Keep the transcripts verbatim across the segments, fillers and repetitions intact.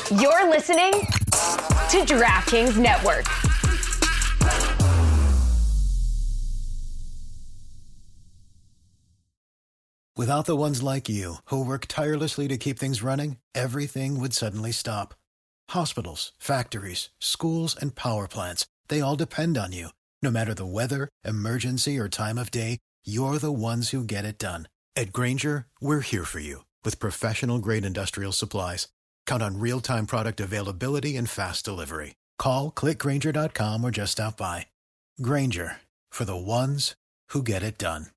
You're listening to DraftKings Network. Without the ones like you, who work tirelessly to keep things running, everything would suddenly stop. Hospitals, factories, schools, and power plants, they all depend on you. No matter the weather, emergency, or time of day, you're the ones who get it done. At Grainger, we're here for you with professional-grade industrial supplies. Count on real-time product availability and fast delivery. Call, click Grainger dot com, or just stop by. Grainger, for the ones who get it done.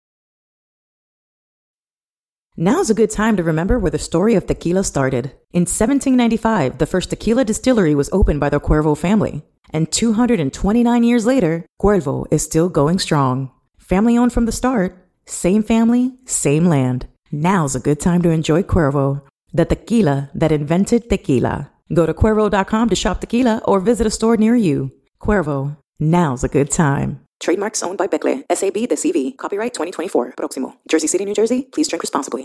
Now's a good time to remember where the story of tequila started. In seventeen ninety-five, the first tequila distillery was opened by the Cuervo family. And two hundred twenty-nine years later, Cuervo is still going strong. Family owned from the start, same family, same land. Now's a good time to enjoy Cuervo, the tequila that invented tequila. Go to Cuervo dot com to shop tequila or visit a store near you. Cuervo, now's a good time. Trademarks owned by Becle, S A B de C V. Copyright twenty twenty-four. Proximo. Jersey City, New Jersey. Please drink responsibly.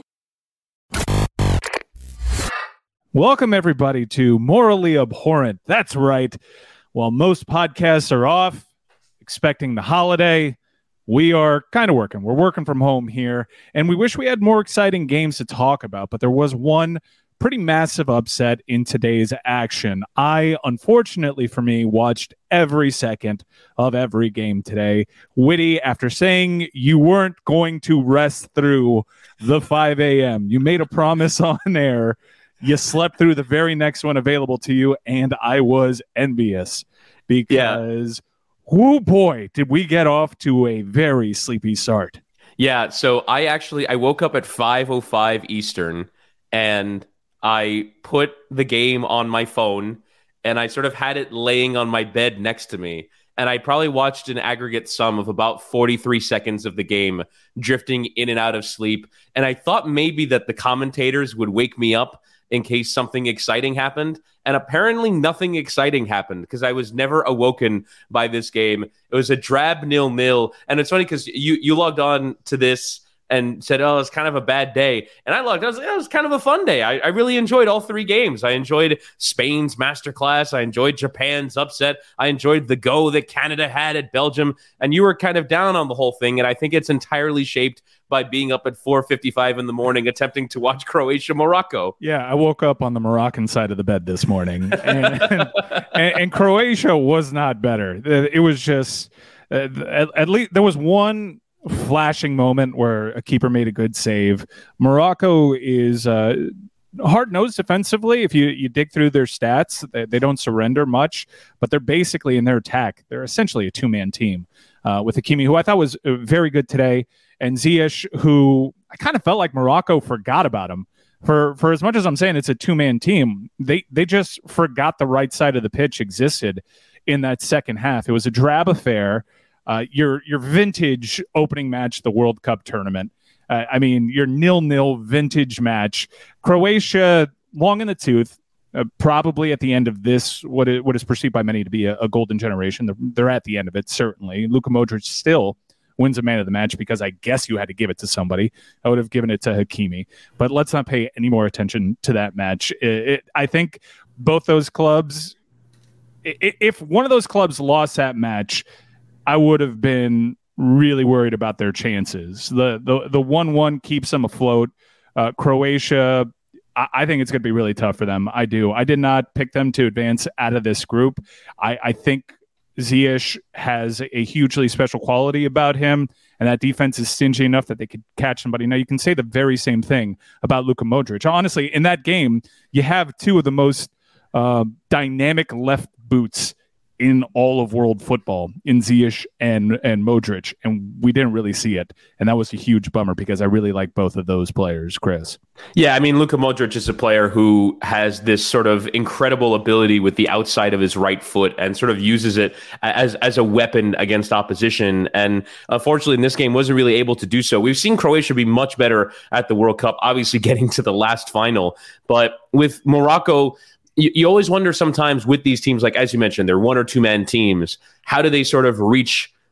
Welcome, everybody, to Morally Abhorrent. That's right. While most podcasts are off, expecting the holiday, we are kind of working. We're working from home here, and we wish we had more exciting games to talk about, but there was one pretty massive upset in today's action. I, unfortunately for me, watched every second of every game today. Witty, after saying you weren't going to rest through the five a.m., you made a promise on air. You slept through the very next one available to you, and I was envious because, yeah. oh boy, did we get off to a very sleepy start. Yeah, so I actually, I woke up at five oh five Eastern, and I put the game on my phone, and I sort of had it laying on my bed next to me. And I probably watched an aggregate sum of about forty-three seconds of the game, drifting in and out of sleep. And I thought maybe that the commentators would wake me up in case something exciting happened. And apparently nothing exciting happened because I was never awoken by this game. It was a drab nil-nil. And it's funny because you, you logged on to this and said, oh, it's kind of a bad day. And I looked, I was like, oh, it was kind of a fun day. I, I really enjoyed all three games. I enjoyed Spain's masterclass. I enjoyed Japan's upset. I enjoyed the go that Canada had at Belgium. And you were kind of down on the whole thing. And I think it's entirely shaped by being up at four fifty-five in the morning attempting to watch Croatia-Morocco. Yeah, I woke up on the Moroccan side of the bed this morning. and, and, and Croatia was not better. It was just, uh, at, at least there was one flashing moment where a keeper made a good save. Morocco is uh, hard-nosed defensively. If you, you dig through their stats, they, they don't surrender much, but they're basically in their attack. They're essentially a two-man team uh, with Hakimi, who I thought was very good today, and Ziyech, who I kind of felt like Morocco forgot about him. For for as much as I'm saying it's a two-man team, they, they just forgot the right side of the pitch existed in that second half. It was a drab affair. Uh, your your vintage opening match, the World Cup tournament. Uh, I mean, your nil-nil vintage match. Croatia, long in the tooth, uh, probably at the end of this, what is, what is perceived by many to be a, a golden generation. They're, they're at the end of it, certainly. Luka Modric still wins a man of the match because I guess you had to give it to somebody. I would have given it to Hakimi. But let's not pay any more attention to that match. It, it, I think both those clubs, it, if one of those clubs lost that match, I would have been really worried about their chances. The the the one one keeps them afloat. Uh, Croatia, I, I think it's going to be really tough for them. I do. I did not pick them to advance out of this group. I, I think Ziyech has a hugely special quality about him, and that defense is stingy enough that they could catch somebody. Now, you can say the very same thing about Luka Modric. Honestly, in that game, you have two of the most uh, dynamic left boots in all of world football, in Ziyech and and Modric, and we didn't really see it, and that was a huge bummer because I really like both of those players. Chris? Yeah, I mean, Luka Modric is a player who has this sort of incredible ability with the outside of his right foot and sort of uses it as as a weapon against opposition, and unfortunately in this game wasn't really able to do so. We've seen Croatia be much better at the World Cup, obviously getting to the last final, but with Morocco, You, you always wonder sometimes with these teams, like as you mentioned, they're one or two man teams. How do they sort of reach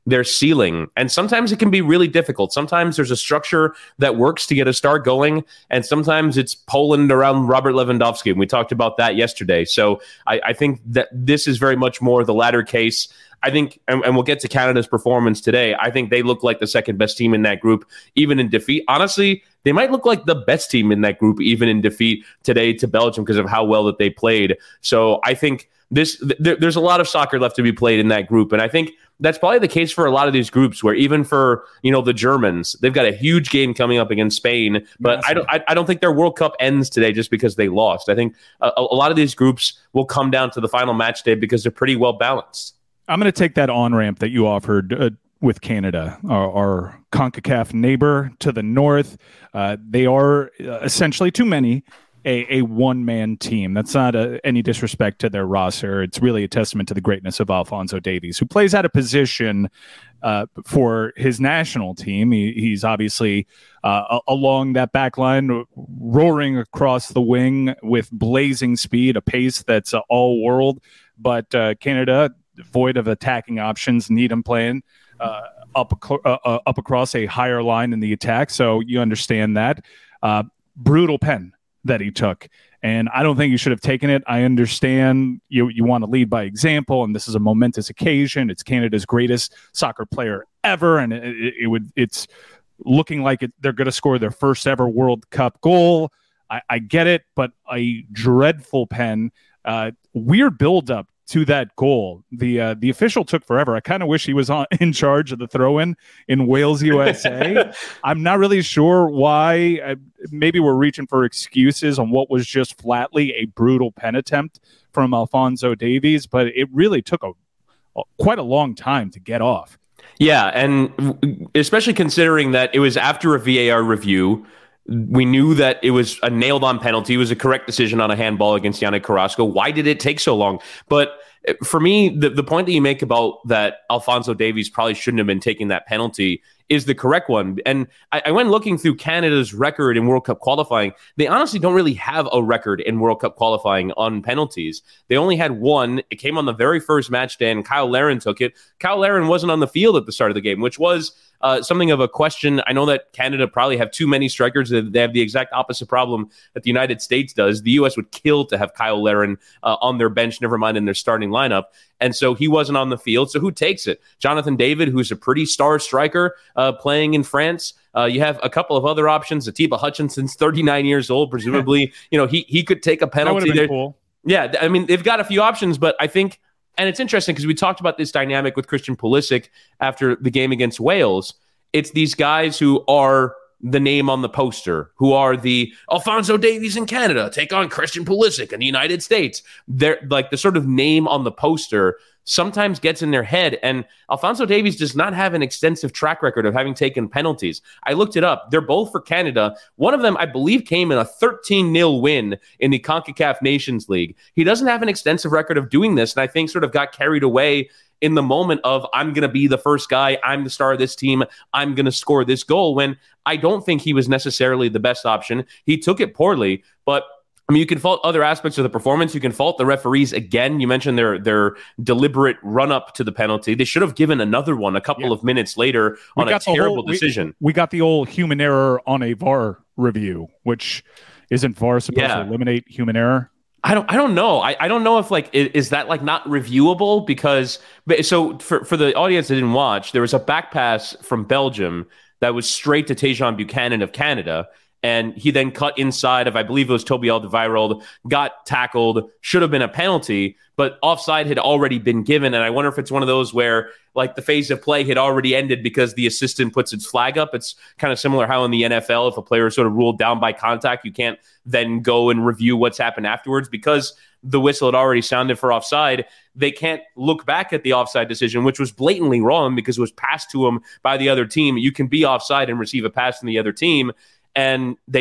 their ceiling. And sometimes it can be really difficult. Sometimes there's a structure that works to get a star going, and sometimes it's Poland around Robert Lewandowski. And we talked about that yesterday. So I, I think that this is very much more the latter case. I think, and, and we'll get to Canada's performance today, I think they look like the second best team in that group, even in defeat. Honestly, they might look like the best team in that group, even in defeat today to Belgium because of how well that they played. So I think this th- there's a lot of soccer left to be played in that group. And I think that's probably the case for a lot of these groups, where even for, you know, the Germans, they've got a huge game coming up against Spain. But yes. I don't I, I don't think their World Cup ends today just because they lost. I think a, a lot of these groups will come down to the final match day because they're pretty well balanced. I'm going to take that on-ramp that you offered uh, with Canada, our, our CONCACAF neighbor to the north. Uh, they are uh, essentially too many. A, a one-man team. That's not a, any disrespect to their roster. It's really a testament to the greatness of Alphonso Davies, who plays out of position uh, for his national team. He, he's obviously uh, along that back line, roaring across the wing with blazing speed, a pace that's uh, all-world. But uh, Canada, void of attacking options, need him playing uh, up, uh, uh, up across a higher line in the attack. So you understand that. Uh, brutal pen that he took. And I don't think you should have taken it. I understand you you want to lead by example, and this is a momentous occasion. It's Canada's greatest soccer player ever, and it, it, it would it's looking like it, they're going to score their first ever World Cup goal. I, I get it, but a dreadful pen. Uh, weird build-up to that goal. The uh, the official took forever. I kind of wish he was on, in charge of the throw-in in Wales, U S A. I'm not really sure why. Uh, maybe we're reaching for excuses on what was just flatly a brutal pen attempt from Alphonso Davies, but it really took a, a quite a long time to get off. Yeah, and especially considering that it was after a V A R review. We knew that it was a nailed-on penalty. It was a correct decision on a handball against Yannick Carrasco. Why did it take so long? But for me, the, the point that you make about that Alphonso Davies probably shouldn't have been taking that penalty is the correct one. And I, I went looking through Canada's record in World Cup qualifying. They honestly don't really have a record in World Cup qualifying on penalties. They only had one. It came on the very first match day, and Kyle Larin took it. Kyle Larin wasn't on the field at the start of the game, which was uh, something of a question. I know that Canada probably have too many strikers. They have the exact opposite problem that the United States does. The U S would kill to have Kyle Larin uh, on their bench, never mind in their starting lineup. And so he wasn't on the field. So who takes it? Jonathan David, who's a pretty star striker uh, playing in France. Uh, you have a couple of other options. Atiba Hutchinson's thirty-nine years old. Presumably, you know, he he could take a penalty. That would have been cool. Yeah, I mean, they've got a few options, but I think, and it's interesting because we talked about this dynamic with Christian Pulisic after the game against Wales. It's these guys who are the name on the poster, who are the Alphonso Davies in Canada take on Christian Pulisic in the United States. They're like the sort of name on the poster sometimes gets in their head. And Alphonso Davies does not have an extensive track record of having taken penalties. I looked it up. They're both for Canada. One of them, I believe, came in a thirteen nil win in the CONCACAF Nations League. He doesn't have an extensive record of doing this, and I think sort of got carried away in the moment of, I'm going to be the first guy, I'm the star of this team, I'm going to score this goal, when I don't think he was necessarily the best option. He took it poorly, but I mean, you can fault other aspects of the performance. You can fault the referees again. You mentioned their their deliberate run-up to the penalty. They should have given another one a couple yeah. of minutes later on a terrible whole, decision. We, we got the old human error on a V A R review, which isn't V A R supposed yeah. to eliminate human error? I don't. I don't know. I, I don't know if like is, is that like not reviewable because so for for the audience that didn't watch, there was a back pass from Belgium that was straight to Tejan Buchanan of Canada, and he then cut inside of I believe it was Toby Alderweireld, got tackled, should have been a penalty, but offside had already been given. And I wonder if it's one of those where like the phase of play had already ended because the assistant puts its flag up. It's kind of similar how in the N F L, if a player is sort of ruled down by contact, you can't then go and review what's happened afterwards because the whistle had already sounded for offside. They can't look back at the offside decision, which was blatantly wrong because it was passed to them by the other team. You can be offside and receive a pass from the other team. And they didn't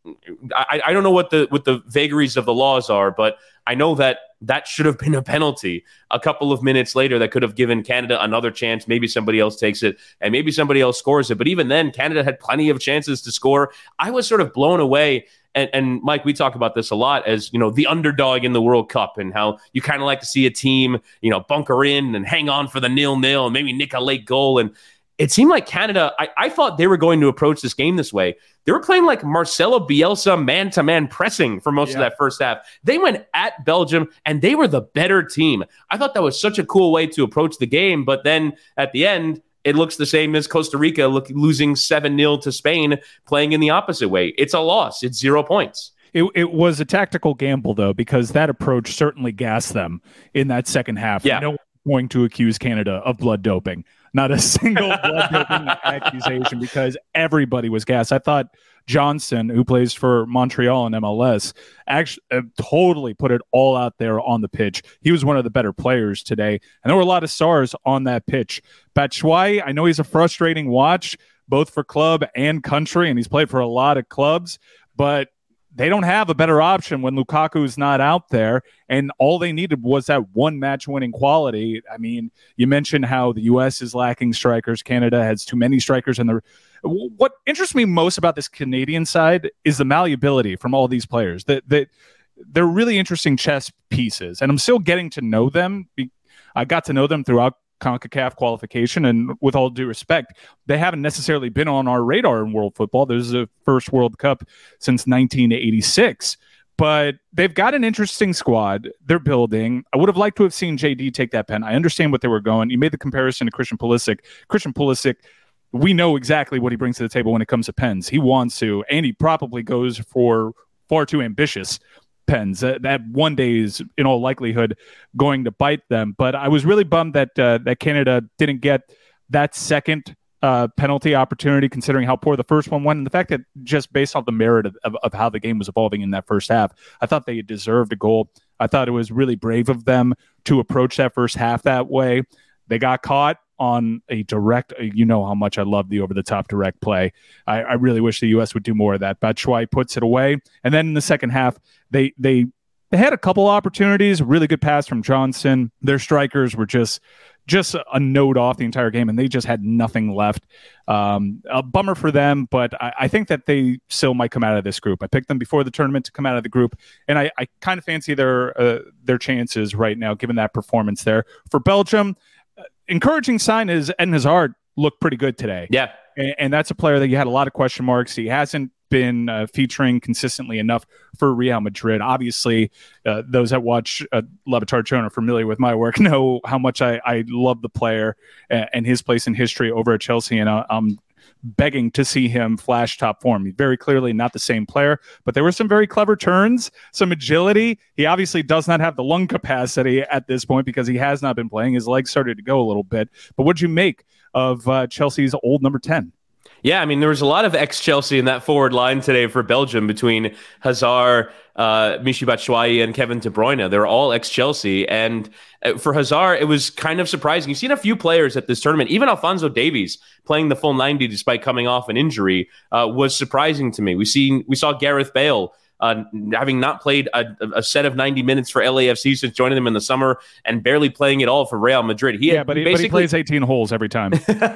I, I don't know what the what the vagaries of the laws are, but I know that that should have been a penalty a couple of minutes later that could have given Canada another chance. Maybe somebody else takes it and maybe somebody else scores it. But even then, Canada had plenty of chances to score. I was sort of blown away. And, and Mike, we talk about this a lot as, you know, the underdog in the World Cup and how you kind of like to see a team, you know, bunker in and hang on for the nil-nil and maybe nick a late goal. And it seemed like Canada, I, I thought they were going to approach this game this way. They were playing like Marcelo Bielsa man-to-man pressing for most yeah. of that first half. They went at Belgium, and they were the better team. I thought that was such a cool way to approach the game, but then at the end, it looks the same as Costa Rica look, losing seven nil to Spain, playing in the opposite way. It's a loss. It's zero points. It, it was a tactical gamble, though, because that approach certainly gassed them in that second half. Yeah. No one's going to accuse Canada of blood doping. Not a single blood doping accusation because everybody was gassed. I thought Johnson, who plays for Montreal in M L S, actually uh, totally put it all out there on the pitch. He was one of the better players today, and there were a lot of stars on that pitch. Batshuayi, I know he's a frustrating watch, both for club and country, and he's played for a lot of clubs, but they don't have a better option when Lukaku's not out there, and all they needed was that one match-winning quality. I mean, you mentioned how the U S is lacking strikers. Canada has too many strikers. And the what interests me most about this Canadian side is the malleability from all these players. That that they're really interesting chess pieces, and I'm still getting to know them. I got to know them throughout CONCACAF qualification, and with all due respect, they haven't necessarily been on our radar in world football. This is the first World Cup since nineteen eighty-six, but they've got an interesting squad they're building. I would have liked to have seen J D take that pen. I understand what they were going. You made the comparison to Christian Pulisic. Christian Pulisic, we know exactly what he brings to the table when it comes to pens. He wants to, and he probably goes for far too ambitious pens. Uh, that one day is, in all likelihood, going to bite them. But I was really bummed that uh, that Canada didn't get that second uh, penalty opportunity, considering how poor the first one went, and the fact that just based off the merit of, of, of how the game was evolving in that first half, I thought they deserved a goal. I thought it was really brave of them to approach that first half that way. They got caught on a direct, you know how much I love the over-the-top direct play. I, I really wish the U S would do more of that. Batshuayi puts it away. And then in the second half, they they they had a couple opportunities, really good pass from Johnson. Their strikers were just just a note off the entire game, and they just had nothing left. Um, a bummer for them, but I, I think that they still might come out of this group. I picked them before the tournament to come out of the group, and I, I kind of fancy their uh, their chances right now, given that performance there. For Belgium, encouraging sign is Eden Hazard looked pretty good today. Yeah. And, and that's a player that you had a lot of question marks. He hasn't been uh, featuring consistently enough for Real Madrid. Obviously, uh, those that watch uh, Le Batard Show and are familiar with my work know how much I, I love the player and, and his place in history over at Chelsea. And I, I'm begging to see him flash top form. He's very clearly not the same player, but there were some very clever turns, some agility. He obviously does not have the lung capacity at this point because he has not been playing. His legs started to go a little bit. But what'd you make of uh, Chelsea's old number ten? Yeah, I mean, there was a lot of ex-Chelsea in that forward line today for Belgium between Hazard, uh, Michy Batshuayi, and Kevin De Bruyne. They're all ex-Chelsea. And for Hazard, it was kind of surprising. You've seen a few players at this tournament, even Alphonso Davies playing the full ninety despite coming off an injury, uh, was surprising to me. We seen we saw Gareth Bale Uh, having not played a, a set of ninety minutes for L A F C since joining them in the summer and barely playing at all for Real Madrid. He yeah, but he, basically, but he plays eighteen holes every time.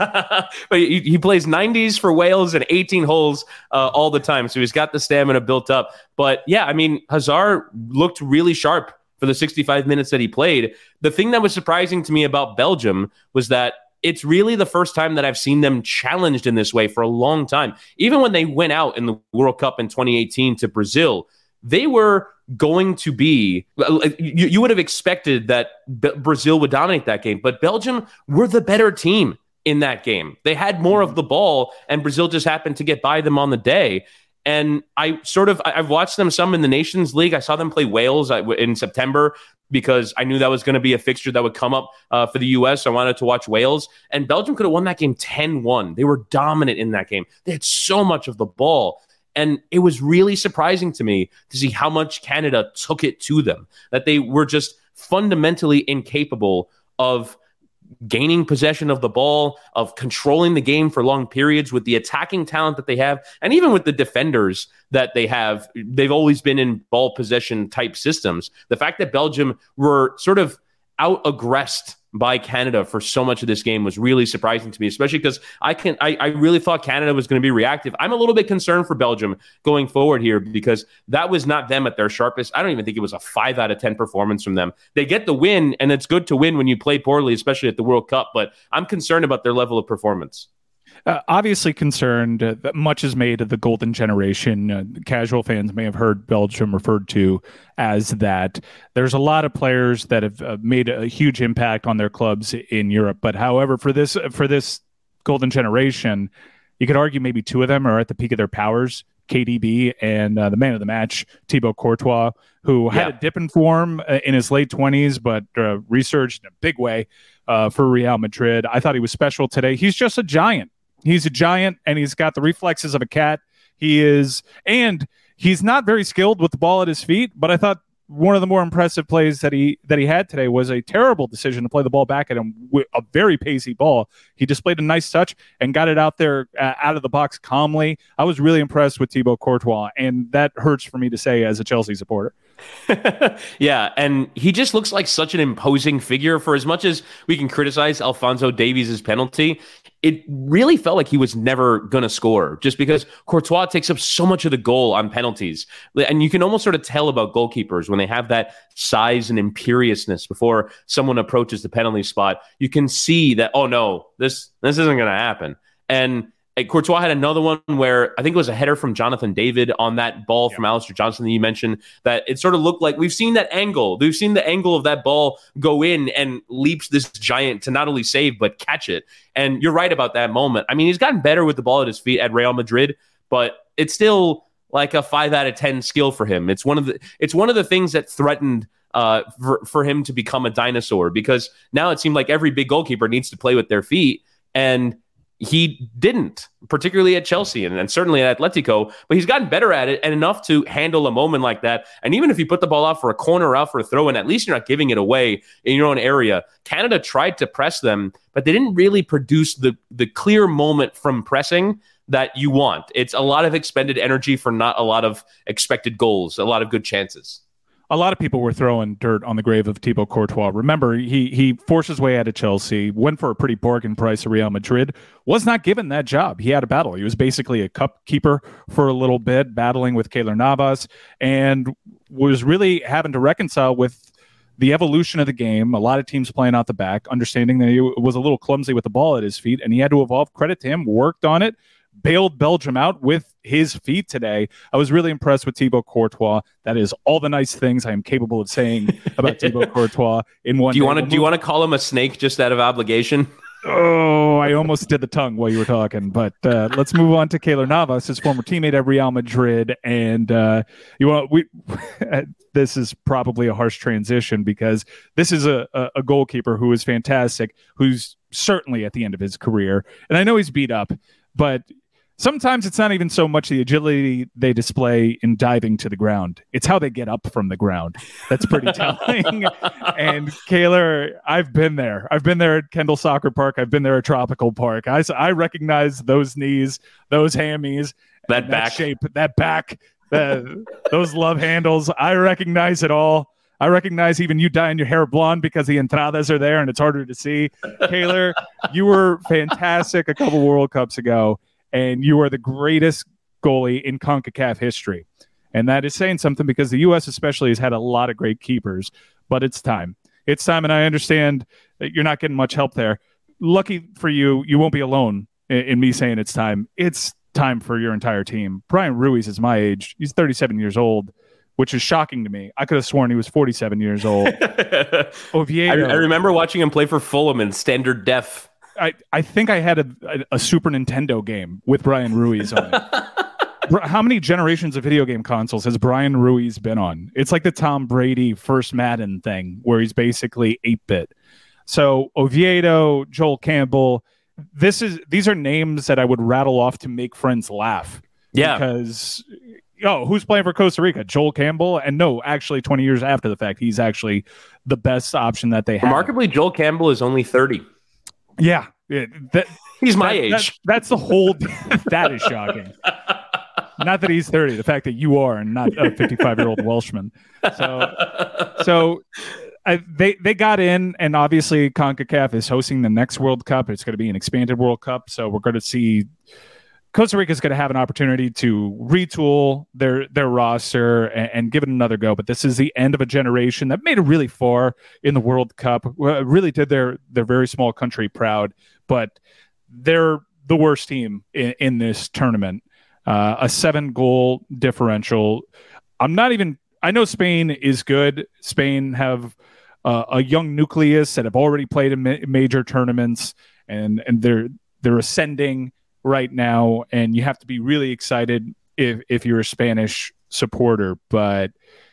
But he, he plays nineties for Wales and eighteen holes uh, all the time. So he's got the stamina built up. But yeah, I mean, Hazard looked really sharp for the sixty-five minutes that he played. The thing that was surprising to me about Belgium was that it's really the first time that I've seen them challenged in this way for a long time. Even when they went out in the World Cup in twenty eighteen to Brazil, they were going to be, you, you would have expected that B- Brazil would dominate that game, but Belgium were the better team in that game. They had more of the ball, and Brazil just happened to get by them on the day. And I sort of, I've watched them some in the Nations League. I saw them play Wales in September because I knew that was going to be a fixture that would come up uh, for the U S. So I wanted to watch Wales. And Belgium could have won that game ten one. They were dominant in that game. They had so much of the ball. And it was really surprising to me to see how much Canada took it to them, that they were just fundamentally incapable of gaining possession of the ball, of controlling the game for long periods with the attacking talent that they have, and even with the defenders that they have. They've always been in ball possession type systems. The fact that Belgium were sort of out-aggressed by Canada for so much of this game was really surprising to me, especially because I can I, I really thought Canada was going to be reactive. I'm a little bit concerned for Belgium going forward here because that was not them at their sharpest. I don't even think it was a five out of ten performance from them. They get the win, and it's good to win when you play poorly, especially at the World Cup, but I'm concerned about their level of performance. Uh, obviously concerned uh, that much is made of the golden generation. Uh, casual fans may have heard Belgium referred to as that. There's a lot of players that have uh, made a huge impact on their clubs in Europe. But however, for this for this golden generation, you could argue maybe two of them are at the peak of their powers. K D B and uh, the man of the match, Thibaut Courtois, who had yeah. a dip in form uh, in his late twenties, but uh, resurged in a big way uh, for Real Madrid. I thought he was special today. He's just a giant. He's a giant, and he's got the reflexes of a cat. He is, and he's not very skilled with the ball at his feet, but I thought one of the more impressive plays that he that he had today was a terrible decision to play the ball back at him with a very pacey ball. He displayed a nice touch and got it out there uh, out of the box calmly. I was really impressed with Thibaut Courtois, and that hurts for me to say as a Chelsea supporter. Yeah, and he just looks like such an imposing figure. For as much as we can criticize Alphonso Davies' penalty, it really felt like he was never going to score just because Courtois takes up so much of the goal on penalties. And you can almost sort of tell about goalkeepers when they have that size and imperiousness before someone approaches the penalty spot. You can see that, oh no, this this isn't going to happen. And Courtois had another one where I think it was a header from Jonathan David on that ball yeah. from Alistair Johnson that you mentioned, that it sort of looked like we've seen that angle. We've seen the angle of that ball go in and leaps this giant to not only save, but catch it. And you're right about that moment. I mean, he's gotten better with the ball at his feet at Real Madrid, but it's still like a five out of ten skill for him. It's one of the, it's one of the things that threatened uh, for, for him to become a dinosaur, because now it seemed like every big goalkeeper needs to play with their feet. And he didn't, particularly at Chelsea and, and certainly at Atletico, but he's gotten better at it and enough to handle a moment like that. And even if you put the ball out for a corner or out for a throw in, at least you're not giving it away in your own area. Canada tried to press them, but they didn't really produce the, the clear moment from pressing that you want. It's a lot of expended energy for not a lot of expected goals, a lot of good chances. A lot of people were throwing dirt on the grave of Thibaut Courtois. Remember, he he forced his way out of Chelsea, went for a pretty bargain price at Real Madrid, was not given that job. He had a battle. He was basically a cup keeper for a little bit, battling with Keylor Navas, and was really having to reconcile with the evolution of the game. A lot of teams playing out the back, understanding that he was a little clumsy with the ball at his feet, and he had to evolve. Credit to him, worked on it, bailed Belgium out with his feet today. I was really impressed with Thibaut Courtois. That is all the nice things I am capable of saying about Thibaut Courtois in one. Do you want to do you want to call him a snake just out of obligation? Oh, I almost did the tongue while you were talking, but uh, let's move on to Keylor Navas, his former teammate at Real Madrid. And uh, you want we this is probably a harsh transition because this is a, a, a goalkeeper who is fantastic, who's certainly at the end of his career. And I know he's beat up, but sometimes it's not even so much the agility they display in diving to the ground. It's how they get up from the ground. That's pretty telling. And Keylor, I've been there. I've been there at Kendall Soccer Park. I've been there at Tropical Park. I, I recognize those knees, those hammies, that back that shape, that back, the, those love handles. I recognize it all. I recognize even you dyeing your hair blonde because the entradas are there and it's harder to see. Keylor, you were fantastic a couple World Cups ago. And you are the greatest goalie in CONCACAF history. And that is saying something because the U S especially has had a lot of great keepers. But it's time. It's time, and I understand that you're not getting much help there. Lucky for you, you won't be alone in, in me saying it's time. It's time for your entire team. Brian Ruiz is my age. He's thirty-seven years old, which is shocking to me. I could have sworn he was forty-seven years old. Oviedo, I, I remember watching him play for Fulham in standard def. I, I think I had a, a, a Super Nintendo game with Brian Ruiz on it. How many generations of video game consoles has Brian Ruiz been on? It's like the Tom Brady first Madden thing where he's basically eight-bit. So Oviedo, Joel Campbell, this is these are names that I would rattle off to make friends laugh. Yeah. Because, oh, who's playing for Costa Rica? Joel Campbell? And no, actually twenty years after the fact, he's actually the best option that they have. Remarkably, Joel Campbell is only thirty. Yeah, yeah that, he's my that, age. That, that's the whole. That is shocking. Not that he's thirty, the fact that you are and not a fifty-five-year-old Welshman. So, so I, they they got in, and obviously CONCACAF is hosting the next World Cup. It's going to be an expanded World Cup, so we're going to see Costa Rica is going to have an opportunity to retool their their roster and, and give it another go. But this is the end of a generation that made it really far in the World Cup. Really did their their very small country proud, but they're the worst team in, in this tournament. Uh, a seven goal differential. I'm not even. I know Spain is good. Spain have uh, a young nucleus that have already played in ma- major tournaments, and and they're they're ascending right now. And you have to be really excited if if you're a Spanish supporter. But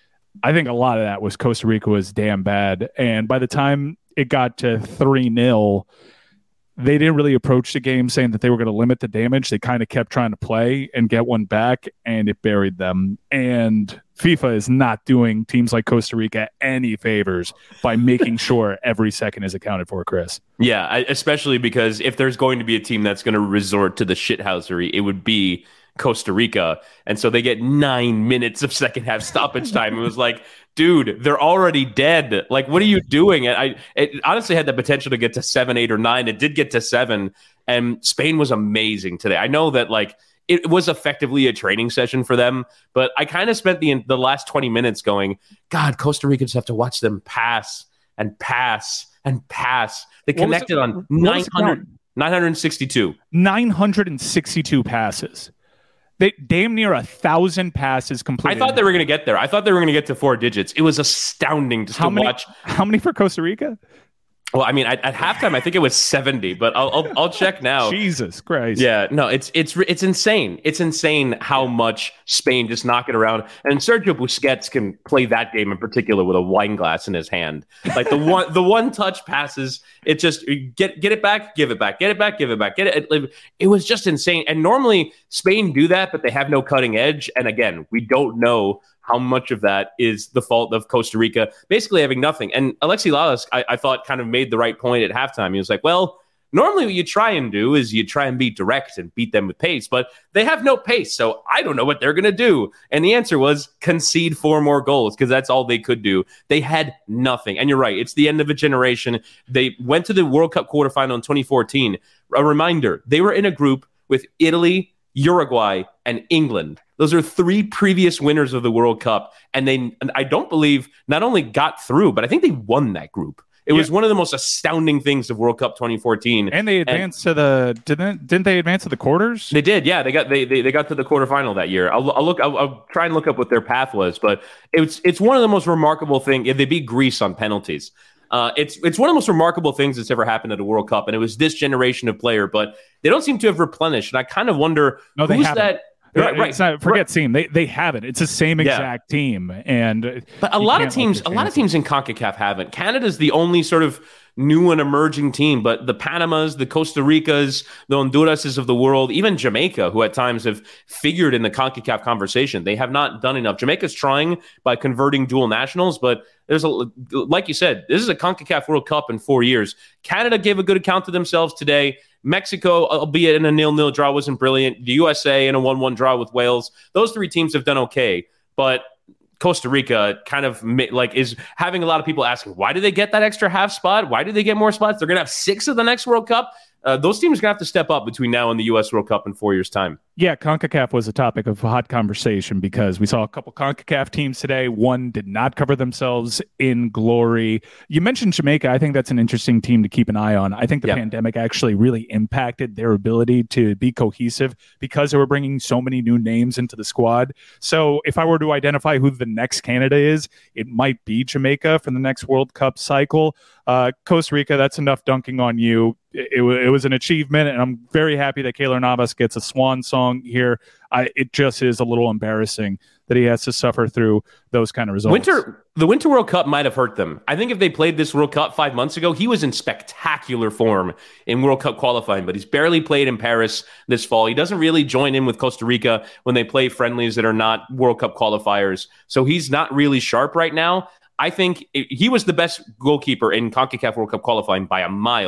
I think a lot of that was Costa Rica was damn bad, and by the time it got to three nil, they didn't really approach the game saying that they were going to limit the damage. They kind of kept trying to play and get one back, and it buried them. And FIFA is not doing teams like Costa Rica any favors by making sure every second is accounted for, Chris. Yeah, I, especially because if there's going to be a team that's going to resort to the shithousery, it would be Costa Rica. And so they get nine minutes of second half stoppage time. It was like, dude, they're already dead. Like, what are you doing? And I it honestly had the potential to get to seven, eight, or nine. It did get to seven, and Spain was amazing today. I know that like it was effectively a training session for them, but I kind of spent the the last twenty minutes going, God, Costa Rica just have to watch them pass and pass and pass. They connected on nine hundred, nine sixty-two. nine hundred sixty-two passes. They damn near a thousand passes completed. I thought they were going to get there. I thought they were going to get to four digits. It was astounding just how to many, watch. How many for Costa Rica? Well, I mean, at, at halftime, I think it was seventy, but I'll I'll, I'll check now. Jesus Christ! Yeah, no, it's it's it's insane. It's insane how much Spain just knock it around. And Sergio Busquets can play that game in particular with a wine glass in his hand. Like the one the one touch passes, it just get get it back, give it back, get it back, give it back, get it. It, it was just insane. And normally Spain do that, but they have no cutting edge. And again, we don't know how much of that is the fault of Costa Rica basically having nothing. And Alexi Lalas, I, I thought, kind of made the right point at halftime. He was like, well, normally what you try and do is you try and be direct and beat them with pace, but they have no pace, so I don't know what they're going to do. And the answer was concede four more goals, because that's all they could do. They had nothing. And you're right, it's the end of a generation. They went to the World Cup quarterfinal in twenty fourteen. A reminder, they were in a group with Italy, Uruguay, and England. Those are three previous winners of the World Cup. And they, and I don't believe, not only got through, but I think they won that group. It yeah. was one of the most astounding things of World Cup twenty fourteen. And they advanced and, to the, didn't didn't they advance to the quarters? They did, yeah. They got they they, they got to the quarterfinal that year. I'll, I'll look. I'll, I'll try and look up what their path was, but it's it's one of the most remarkable things. They beat Greece on penalties. Uh, it's it's one of the most remarkable things that's ever happened at a World Cup, and it was this generation of player. But they don't seem to have replenished, and I kind of wonder no, they who's haven't. that. Right, right. Not, forget right. team. They they have it. It's the same exact yeah. team, and but a lot of teams, a lot of teams in CONCACAF haven't. Canada's the only sort of new and emerging team, but the Panamas, the Costa Ricas, the Hondurases of the world, even Jamaica, who at times have figured in the CONCACAF conversation, they have not done enough. Jamaica's trying by converting dual nationals, but there's a, like you said, this is a CONCACAF World Cup in four years. Canada gave a good account of themselves today. Mexico, albeit in a nil-nil draw, wasn't brilliant. The U S A in a one-one draw with Wales. Those three teams have done okay, but Costa Rica kind of like is having a lot of people asking, why do they get that extra half spot? Why do they get more spots? They're going to have six of the next World Cup. Uh, those teams are going to have to step up between now and the U S World Cup in four years' time. Yeah, CONCACAF was a topic of hot conversation because we saw a couple CONCACAF teams today. One did not cover themselves in glory. You mentioned Jamaica. I think that's an interesting team to keep an eye on. I think the yep. pandemic actually really impacted their ability to be cohesive because they were bringing so many new names into the squad. So if I were to identify who the next Canada is, it might be Jamaica for the next World Cup cycle. Uh, Costa Rica, that's enough dunking on you. It, it, it was an achievement, and I'm very happy that Keylor Navas gets a swan song here. I, it just is a little embarrassing that he has to suffer through those kind of results. Winter, the Winter World Cup might have hurt them. I think if they played this World Cup five months ago, he was in spectacular form in World Cup qualifying, but he's barely played in Paris this fall. He doesn't really join in with Costa Rica when they play friendlies that are not World Cup qualifiers, so he's not really sharp right now. I think it, he was the best goalkeeper in CONCACAF World Cup qualifying by a mile.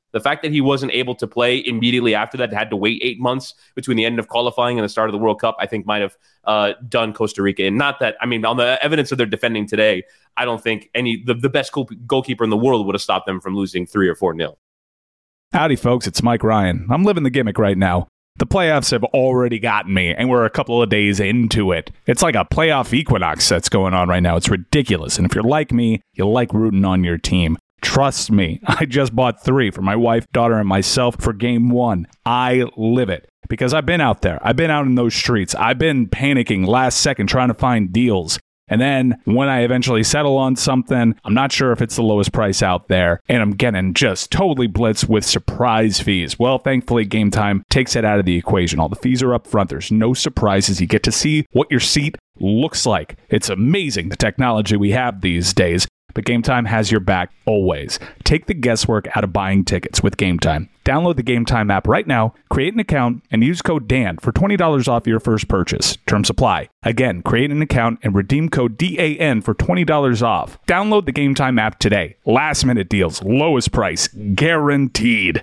The fact that he wasn't able to play immediately after that, had to wait eight months between the end of qualifying and the start of the World Cup, I think might have uh, done Costa Rica. And not that, I mean, on the evidence of their defending today, I don't think any the, the best goal, goalkeeper in the world would have stopped them from losing three or four nil. Howdy, folks. It's Mike Ryan. I'm living the gimmick right now. The playoffs have already gotten me, and we're a couple of days into it. It's like a playoff equinox that's going on right now. It's ridiculous. And if you're like me, you like rooting on your team. Trust me, I just bought three for my wife, daughter, and myself for game one. I live it because I've been out there. I've been out in those streets. I've been panicking last second trying to find deals. And then when I eventually settle on something, I'm not sure if it's the lowest price out there, and I'm getting just totally blitzed with surprise fees. Well, thankfully, Game Time takes it out of the equation. All the fees are up front. There's no surprises. You get to see what your seat looks like. It's amazing, the technology we have these days. But Game Time has your back always. Take the guesswork out of buying tickets with Game Time. Download the Game Time app right now, create an account, and use code Dan for twenty dollars off your first purchase. Terms apply. Again, create an account and redeem code D A N for twenty dollars off. Download the Game Time app today. Last minute deals, lowest price, guaranteed.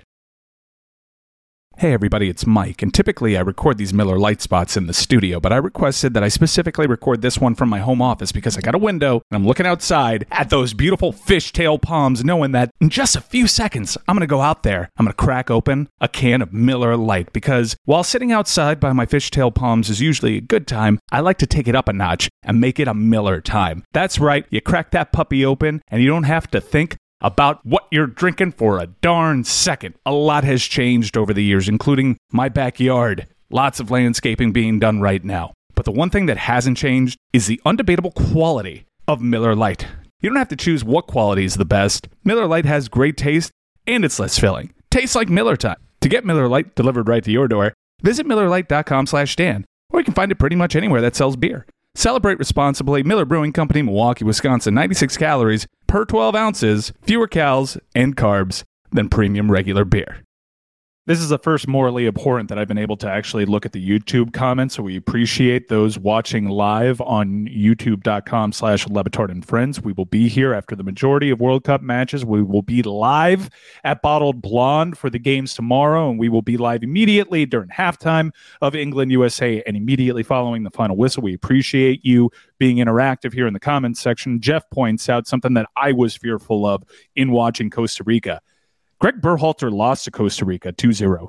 Hey everybody, it's Mike, and typically I record these Miller Lite spots in the studio, but I requested that I specifically record this one from my home office because I got a window and I'm looking outside at those beautiful fishtail palms, knowing that in just a few seconds I'm going to go out there, I'm going to crack open a can of Miller Lite, because while sitting outside by my fishtail palms is usually a good time, I like to take it up a notch and make it a Miller time. That's right, you crack that puppy open and you don't have to think about what you're drinking for a darn second. A lot has changed over the years, including my backyard. Lots of landscaping being done right now. But the one thing that hasn't changed is the undebatable quality of Miller Lite. You don't have to choose what quality is the best. Miller Lite has great taste, and it's less filling. Tastes like Miller time. To get Miller Lite delivered right to your door, visit Miller Lite dot com slash Dan, or you can find it pretty much anywhere that sells beer. Celebrate responsibly. Miller Brewing Company, Milwaukee, Wisconsin. ninety-six calories per twelve ounces, fewer calories and carbs than premium regular beer. This is the first morally abhorrent that I've been able to actually look at the YouTube comments, so we appreciate those watching live on youtube dot com slash Lebitard and Friends. We will be here after the majority of World Cup matches. We will be live at Bottled Blonde for the games tomorrow, and we will be live immediately during halftime of England U S A and immediately following the final whistle. We appreciate you being interactive here in the comments section. Jeff points out something that I was fearful of in watching Costa Rica. Greg Berhalter lost to Costa Rica two zero.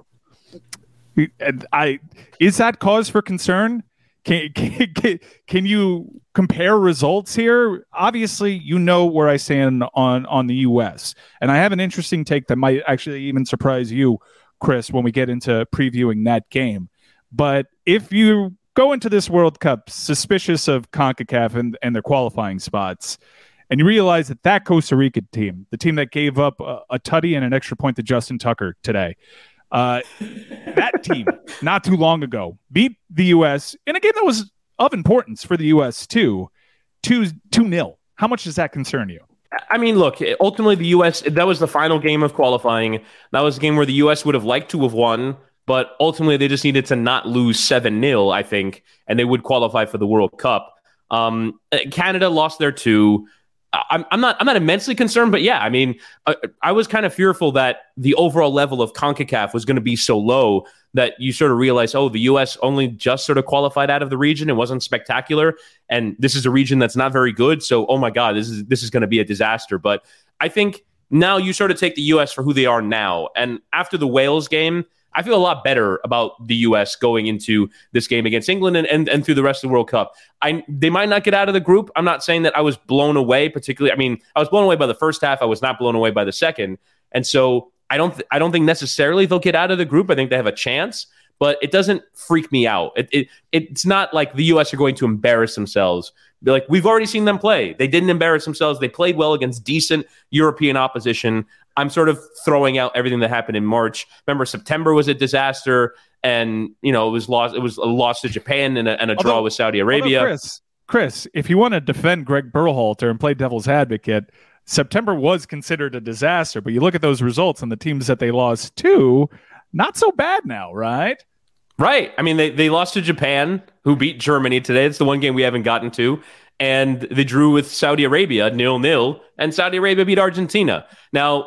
I, is that cause for concern? Can, can, can you compare results here? Obviously, you know where I stand on, on the U S, and I have an interesting take that might actually even surprise you, Chris, when we get into previewing that game. But if you go into this World Cup suspicious of CONCACAF and, and their qualifying spots, and you realize that that Costa Rica team, the team that gave up a, a tutty and an extra point to Justin Tucker today, uh, that team not too long ago beat the U S in a game that was of importance for the U S too, two nil. How much does that concern you? I mean, look, ultimately the U S, that was the final game of qualifying. That was a game where the U S would have liked to have won, but ultimately they just needed to not lose seven nil, I think, and they would qualify for the World Cup. Um, Canada lost their two. I'm, I'm not I'm not immensely concerned, but yeah, I mean, I, I was kind of fearful that the overall level of CONCACAF was going to be so low that you sort of realize, oh, the U S only just sort of qualified out of the region. It wasn't spectacular, and this is a region that's not very good. So, oh my God, this is this is going to be a disaster. But I think now you sort of take the U S for who they are now, and after the Wales game, I feel a lot better about the U S going into this game against England and, and, and through the rest of the World Cup. I They might not get out of the group. I'm not saying that I was blown away, particularly. I mean, I was blown away by the first half. I was not blown away by the second. And so I don't th- I don't think necessarily they'll get out of the group. I think they have a chance, but it doesn't freak me out. It, it It's not like the U S are going to embarrass themselves. Be like, we've already seen them play. They didn't embarrass themselves. They played well against decent European opposition. I'm sort of throwing out everything that happened in March. Remember, September was a disaster, and you know it was lost. It was a loss to Japan and a, and a draw although, with Saudi Arabia. Chris, Chris, if you want to defend Greg Berhalter and play devil's advocate, September was considered a disaster. But you look at those results and the teams that they lost to, not so bad now, right? Right. I mean, they they lost to Japan, who beat Germany today. It's the one game we haven't gotten to. And they drew with Saudi Arabia, nil nil, and Saudi Arabia beat Argentina. Now,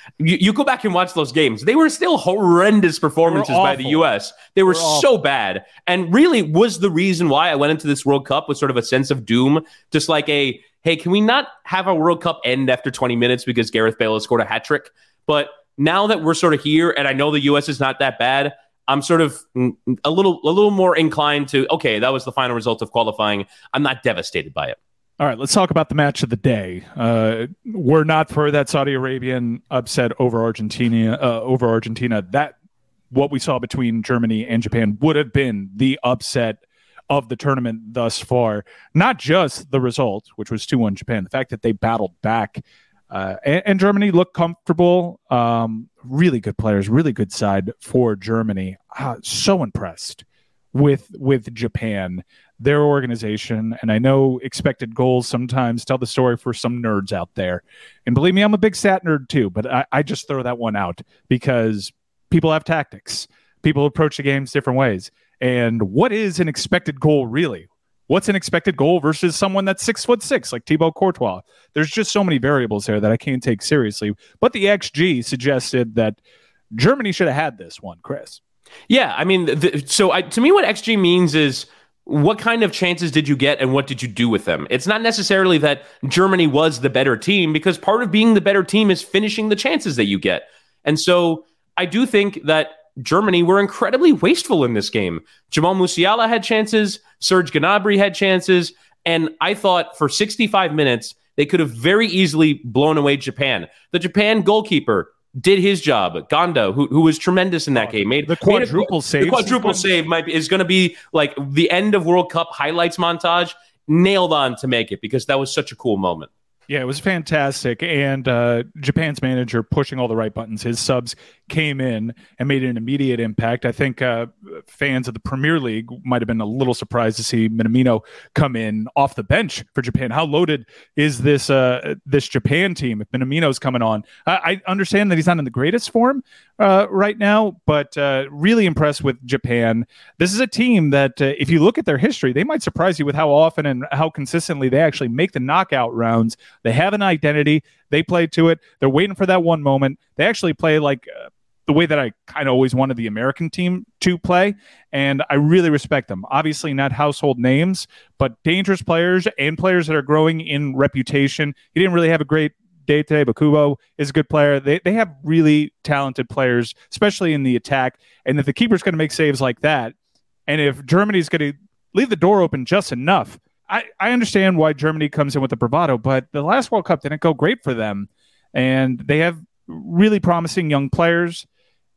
You, you go back and watch those games. They were still horrendous performances by the U S. They were, were so bad. And really was the reason why I went into this World Cup with sort of a sense of doom, just like a, hey, can we not have a World Cup end after twenty minutes because Gareth Bale has scored a hat trick? But now that we're sort of here, and I know the U S is not that bad, I'm sort of a little a little more inclined to, okay, that was the final result of qualifying. I'm not devastated by it. All right, let's talk about the match of the day. Uh, were not for that Saudi Arabian upset over Argentina, uh, over Argentina, that what we saw between Germany and Japan would have been the upset of the tournament thus far. Not just the result, which was two one Japan, the fact that they battled back. Uh, and, and Germany looked comfortable. Um, really good players, really good side for Germany. Uh, so impressed with with Japan, their organization. And I know expected goals sometimes tell the story for some nerds out there. And believe me, I'm a big stat nerd too, but I, I just throw that one out because people have tactics. People approach the games different ways. And what is an expected goal really? What's an expected goal versus someone that's six foot six, like Thibaut Courtois? There's just so many variables there that I can't take seriously. But the X G suggested that Germany should have had this one, Chris. Yeah, I mean, the, so I, to me, what X G means is what kind of chances did you get and what did you do with them? It's not necessarily that Germany was the better team, because part of being the better team is finishing the chances that you get. And so I do think that Germany were incredibly wasteful in this game. Jamal Musiala had chances, Serge Gnabry had chances, and I thought for sixty-five minutes, they could have very easily blown away Japan. The Japan goalkeeper did his job. Ganda, who, who was tremendous in that game, made the quadruple made a, save. The quadruple save might be, is going to be like the end of World Cup highlights montage. Nailed on to make it, because that was such a cool moment. Yeah, it was fantastic. And uh, Japan's manager pushing all the right buttons. His subs came in and made an immediate impact. I think uh, fans of the Premier League might have been a little surprised to see Minamino come in off the bench for Japan. How loaded is this uh, this Japan team if Minamino's coming on? I, I understand that he's not in the greatest form uh, right now, but uh, really impressed with Japan. This is a team that, uh, if you look at their history, they might surprise you with how often and how consistently they actually make the knockout rounds. They have an identity. They play to it. They're waiting for that one moment. They actually play like uh, the way that I kind of always wanted the American team to play, and I really respect them. Obviously not household names, but dangerous players and players that are growing in reputation. He didn't really have a great day today, but Kubo is a good player. They they have really talented players, especially in the attack, and if the keeper's going to make saves like that, and if Germany's going to leave the door open just enough, I, I understand why Germany comes in with the bravado, but the last World Cup didn't go great for them. And they have really promising young players.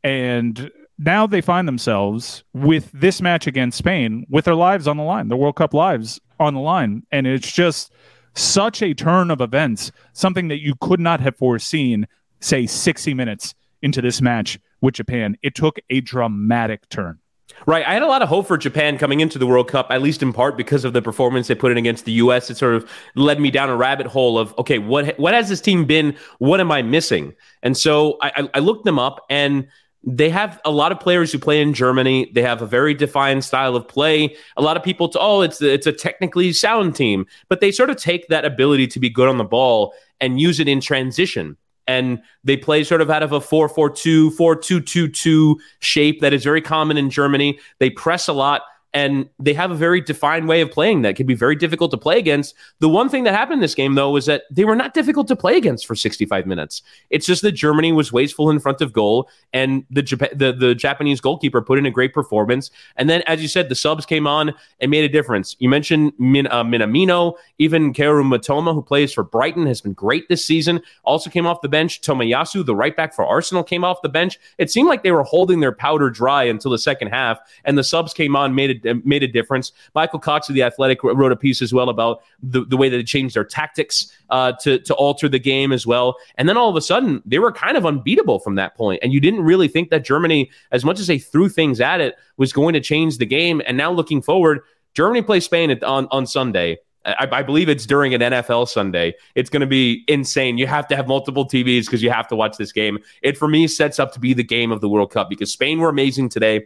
And now they find themselves with this match against Spain with their lives on the line, their World Cup lives on the line. And it's just such a turn of events, something that you could not have foreseen, say, sixty minutes into this match with Japan. It took a dramatic turn. Right. I had a lot of hope for Japan coming into the World Cup, at least in part because of the performance they put in against the U S. It sort of led me down a rabbit hole of, okay, what what has this team been? What am I missing? And so I, I looked them up, and they have a lot of players who play in Germany. They have a very defined style of play. A lot of people, to, oh, it's it's a technically sound team, but they sort of take that ability to be good on the ball and use it in transition. And they play sort of out of a four four two, four two two two shape that is very common in Germany. They press a lot, and they have a very defined way of playing that can be very difficult to play against. The one thing that happened in this game, though, was that they were not difficult to play against for sixty-five minutes. It's just that Germany was wasteful in front of goal, and the Jap- the, the Japanese goalkeeper put in a great performance. And then, as you said, the subs came on and made a difference. You mentioned Min- uh, Minamino, even Kaoru Mitoma, who plays for Brighton, has been great this season, also came off the bench. Tomiyasu, the right back for Arsenal, came off the bench. It seemed like they were holding their powder dry until the second half, and the subs came on, made it made a difference. Michael Cox of The Athletic wrote a piece as well about the, the way that they changed their tactics uh, to, to alter the game as well. And then all of a sudden, they were kind of unbeatable from that point. And you didn't really think that Germany, as much as they threw things at it, was going to change the game. And now looking forward, Germany plays Spain at, on, on Sunday. I, I believe it's during an N F L Sunday. It's going to be insane. You have to have multiple T Vs because you have to watch this game. It, for me, sets up to be the game of the World Cup, because Spain were amazing today.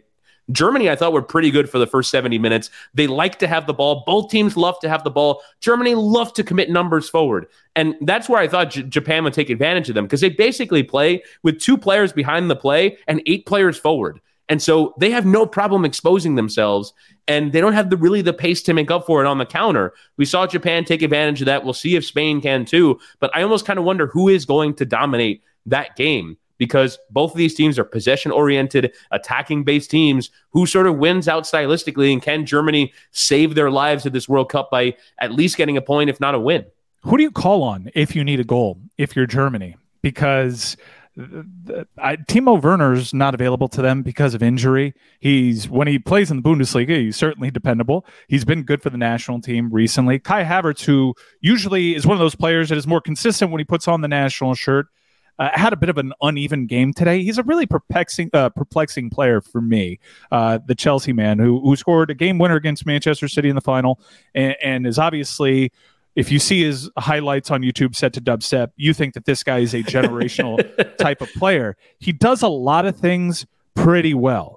Germany, I thought, were pretty good for the first seventy minutes. They like to have the ball. Both teams love to have the ball. Germany loved to commit numbers forward. And that's where I thought J- Japan would take advantage of them, because they basically play with two players behind the play and eight players forward. And so they have no problem exposing themselves, and they don't have the really the pace to make up for it on the counter. We saw Japan take advantage of that. We'll see if Spain can too. But I almost kind of wonder who is going to dominate that game, because both of these teams are possession-oriented, attacking-based teams. Who sort of wins out stylistically, and can Germany save their lives at this World Cup by at least getting a point, if not a win? Who do you call on if you need a goal, if you're Germany? Because I, Timo Werner's not available to them because of injury. He's when he plays in the Bundesliga, he's certainly dependable. He's been good for the national team recently. Kai Havertz, who usually is one of those players that is more consistent when he puts on the national shirt, uh, had a bit of an uneven game today. He's a really perplexing, uh, perplexing player for me. Uh, the Chelsea man who who scored a game winner against Manchester City in the final, and, and is obviously, if you see his highlights on YouTube set to dubstep, you think that this guy is a generational type of player. He does a lot of things pretty well.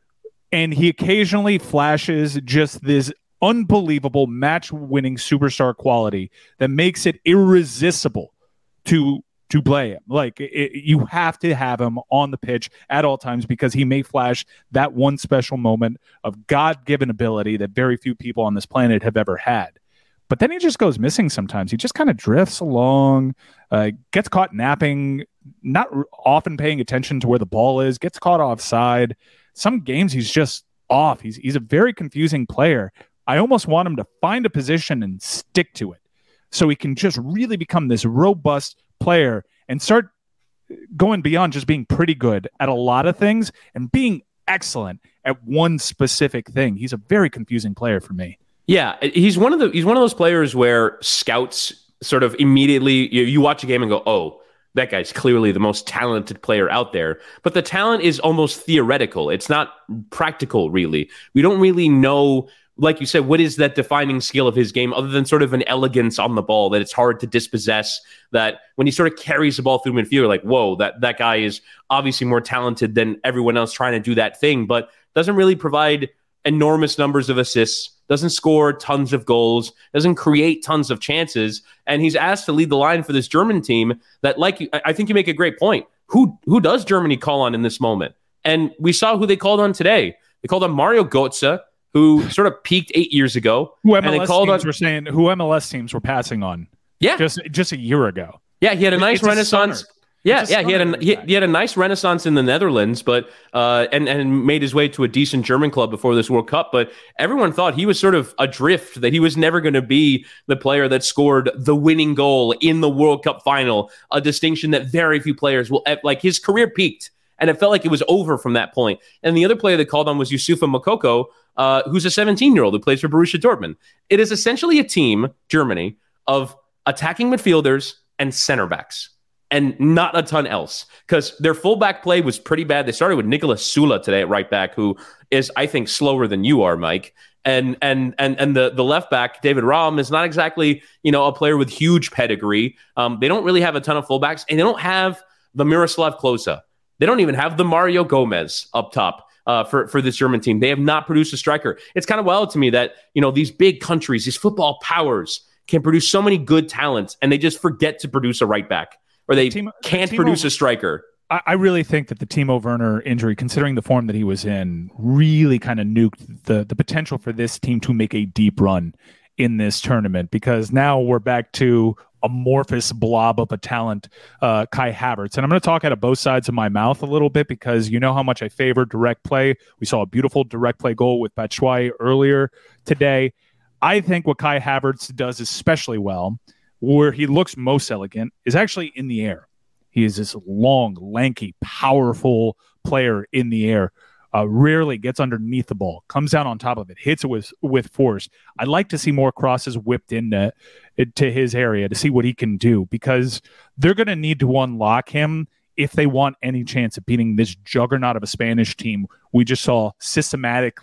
And he occasionally flashes just this unbelievable match-winning superstar quality that makes it irresistible to to play him. Like, it, you have to have him on the pitch at all times, because he may flash that one special moment of God-given ability that very few people on this planet have ever had. But then he just goes missing sometimes. He just kind of drifts along, uh, gets caught napping, not r- often paying attention to where the ball is, gets caught offside. Some games he's just off. He's he's a very confusing player. I almost want him to find a position and stick to it, so he can just really become this robust player and start going beyond just being pretty good at a lot of things and being excellent at one specific thing. He's a very confusing player for me. Yeah, he's one of the he's one of those players where scouts sort of immediately you, you watch a game and go, oh, that guy's clearly the most talented player out there. But the talent is almost theoretical. It's not practical, really. We don't really know, like you said, what is that defining skill of his game, other than sort of an elegance on the ball that it's hard to dispossess, that when he sort of carries the ball through midfield, you're like, whoa, that, that guy is obviously more talented than everyone else trying to do that thing, but doesn't really provide enormous numbers of assists, doesn't score tons of goals, doesn't create tons of chances, and he's asked to lead the line for this German team that, like, I think you make a great point. Who who does Germany call on in this moment? And we saw who they called on today. They called on Mario Götze, who sort of peaked eight years ago. Who M L S and they called teams on, were saying, who M L S teams were passing on. Yeah. Just just a year ago. Yeah, he had a nice it's renaissance. A Yeah, yeah, he had a he, he had a nice renaissance in the Netherlands, but uh, and and made his way to a decent German club before this World Cup. But everyone thought he was sort of adrift, that he was never going to be the player that scored the winning goal in the World Cup final, a distinction that very few players will. Like, his career peaked, and it felt like it was over from that point. And the other player they called on was Youssoufa Moukoko, uh, who's a seventeen-year-old who plays for Borussia Dortmund. It is essentially a team, Germany, of attacking midfielders and center backs, and not a ton else, because their fullback play was pretty bad. They started with Nicolas Sula today at right back, who is, I think, slower than you are, Mike. And and and and the, the left back, David Raum, is not exactly, you know, a player with huge pedigree. Um, they don't really have a ton of fullbacks, and they don't have the Miroslav Klose. They don't even have the Mario Gomez up top uh, for, for this German team. They have not produced a striker. It's kind of wild to me that, you know, these big countries, these football powers, can produce so many good talents, and they just forget to produce a right back, or they Timo, can't Timo, produce a striker. I, I really think that the Timo Werner injury, considering the form that he was in, really kind of nuked the, the potential for this team to make a deep run in this tournament, because now we're back to amorphous blob of a talent, uh, Kai Havertz. And I'm going to talk out of both sides of my mouth a little bit, because you know how much I favor direct play. We saw a beautiful direct play goal with Batshuayi earlier today. I think what Kai Havertz does especially well, where he looks most elegant, is actually in the air. He is this long, lanky, powerful player in the air. Uh, rarely gets underneath the ball, comes down on top of it, hits it with with force. I'd like to see more crosses whipped into to his area to see what he can do, because they're going to need to unlock him if they want any chance of beating this juggernaut of a Spanish team we just saw systematically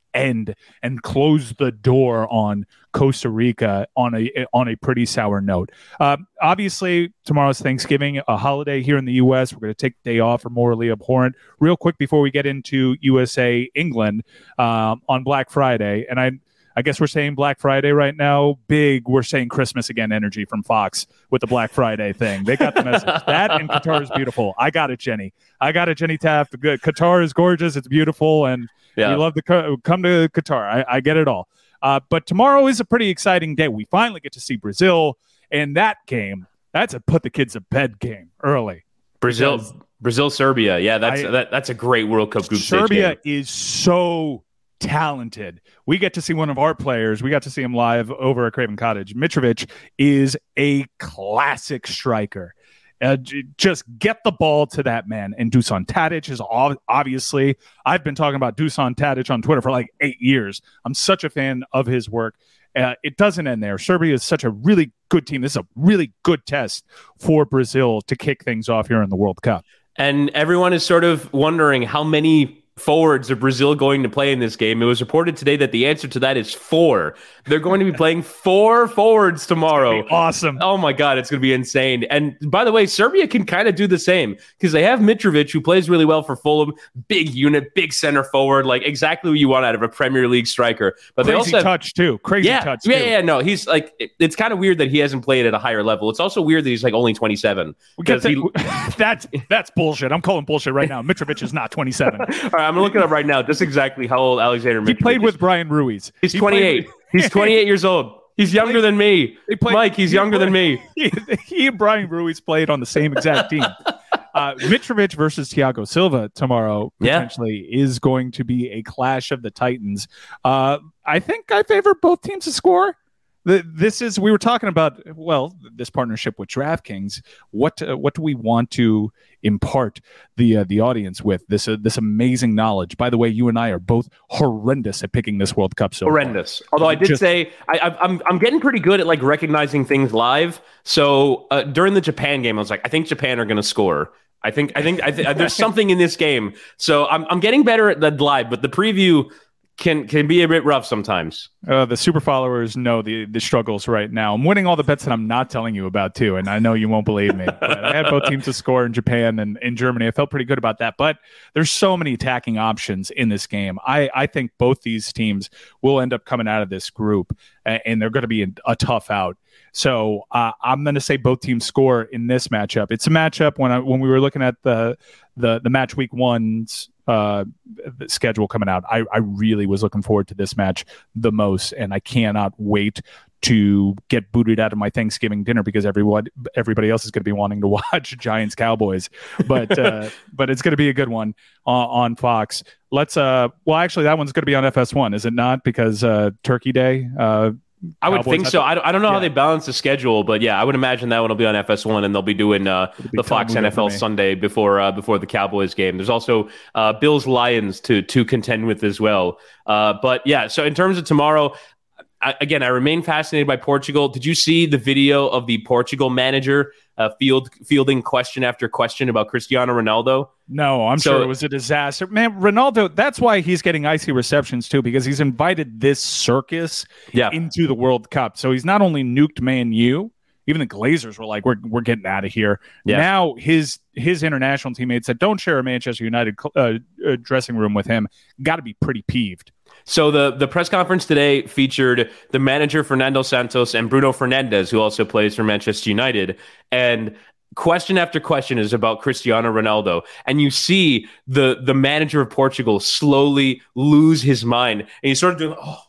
end and close the door on Costa Rica on a on a pretty sour note. Uh, obviously, tomorrow's Thanksgiving, a holiday here in the U S. We're going to take the day off for Morally Abhorrent. Real quick before we get into U S A England um, on Black Friday, and I I guess we're saying Black Friday right now. Big, we're saying Christmas again energy from Fox with the Black Friday thing. They got the message. That and Qatar is beautiful. I got it, Jenny. I got it, Jenny Taft. Good. Qatar is gorgeous. It's beautiful, and yeah. we love to co- come to Qatar. I, I get it all. Uh, but tomorrow is a pretty exciting day. We finally get to see Brazil, and that game, that's a put the kids to bed game early. Brazil, Brazil, Serbia. Yeah, that's I, that, that's a great World Cup group stage Serbia game. is so talented. We get to see one of our players. We got to see him live over at Craven Cottage. Mitrovic is a classic striker. Uh, j- just get the ball to that man. And Dusan Tadic is ov- obviously, I've been talking about Dusan Tadic on Twitter for like eight years. I'm such a fan of his work. Uh, it doesn't end there. Serbia is such a really good team. This is a really good test for Brazil to kick things off here in the World Cup. And everyone is sort of wondering how many forwards are Brazil going to play in this game. It was reported today that the answer to that is four. They're going to be playing four forwards tomorrow. Awesome. Oh my God, it's going to be insane. And by the way, Serbia can kind of do the same because they have Mitrovic, who plays really well for Fulham. Big unit, big center forward, like exactly what you want out of a Premier League striker. But Crazy they also have, touch too. Crazy yeah, touch yeah, too. Yeah, no, he's like, it, it's kind of weird that he hasn't played at a higher level. It's also weird that he's like only twenty-seven. That, he, that's that's bullshit. I'm calling bullshit right now. Mitrovic is not twenty-seven. All right, I'm gonna look it up right now. Just exactly how old Alexander Mitrovic He played is. with Brian Ruiz. He's he twenty-eight. With, he's twenty-eight years old. He's younger played, than me. Played, Mike, he's younger played, than me. He, he and Brian Ruiz played on the same exact team. Uh, Mitrovic versus Thiago Silva tomorrow potentially yeah. is going to be a clash of the Titans. Uh, I think I favor both teams to score. The, this is we were talking about well this partnership with DraftKings. What uh, what do we want to impart the uh, the audience with this uh, this amazing knowledge? By the way, you and I are both horrendous at picking this World Cup. So horrendous. Far. Although I did Just, say I, I'm I'm getting pretty good at like recognizing things live. So uh, during the Japan game, I was like, I think Japan are going to score. I think I think I th- there's something in this game. So I'm I'm getting better at the live, but the preview can can be a bit rough sometimes. Uh, the super followers know the the struggles right now. I'm winning all the bets that I'm not telling you about too, and I know you won't believe me. But I had both teams to score in Japan and in Germany. I felt pretty good about that. But there's so many attacking options in this game. I, I think both these teams will end up coming out of this group, and, and they're going to be a, a tough out. So uh, I'm going to say both teams score in this matchup. It's a matchup when I, when we were looking at the the the match week one's uh, schedule coming out. I, I really was looking forward to this match the most, and I cannot wait to get booted out of my Thanksgiving dinner because everyone everybody else is going to be wanting to watch Giants Cowboys. But uh, but it's going to be a good one uh, on Fox. Let's uh well actually that one's going to be on F S one, is it not? Because uh, Turkey Day. Uh, I would think so. I don't, I don't know yeah. how they balance the schedule, but yeah, I would imagine that one will be on F S one, and they'll be doing uh, be the Fox N F L Sunday before uh, before the Cowboys game. There's also uh, Bills Lions to to contend with as well. Uh, but yeah, so in terms of tomorrow, I, again, I remain fascinated by Portugal. Did you see the video of the Portugal manager uh, field fielding question after question about Cristiano Ronaldo? No, I'm so, sure it was a disaster. Man, Ronaldo, that's why he's getting icy receptions too, because he's invited this circus yeah. into the World Cup. So he's not only nuked Man U, even the Glazers were like, we're we're getting out of here. Yeah. Now his his international teammates that don't share a Manchester United uh, uh, dressing room with him got to be pretty peeved. So the, the press conference today featured the manager, Fernando Santos, and Bruno Fernandes, who also plays for Manchester United. And question after question is about Cristiano Ronaldo. And you see the, the manager of Portugal slowly lose his mind. And he's sort of doing, oh,